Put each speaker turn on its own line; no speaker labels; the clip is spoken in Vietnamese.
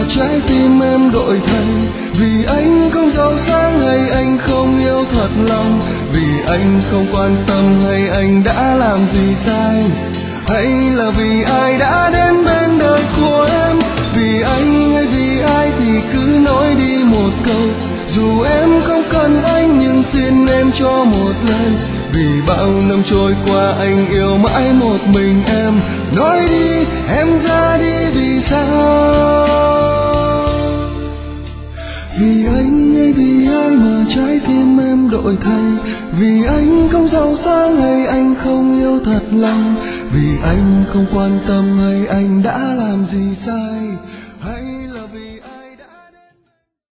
trái tim em đổi thay. Vì anh không giàu sang hay anh không yêu thật lòng, vì anh không quan tâm hay anh đã làm gì sai, hay là vì ai đã đến bên đời của em. Vì anh hay vì ai thì cứ nói đi một câu, dù em không cần anh nhưng xin em cho một lời. Vì bao năm trôi qua anh yêu mãi một mình em, nói đi em ra đi vì sao? Vì anh hay vì ai mà trái tim em đổi thay, vì anh không giàu sang hay anh không yêu thật lòng, vì anh không quan tâm hay anh đã làm gì sai,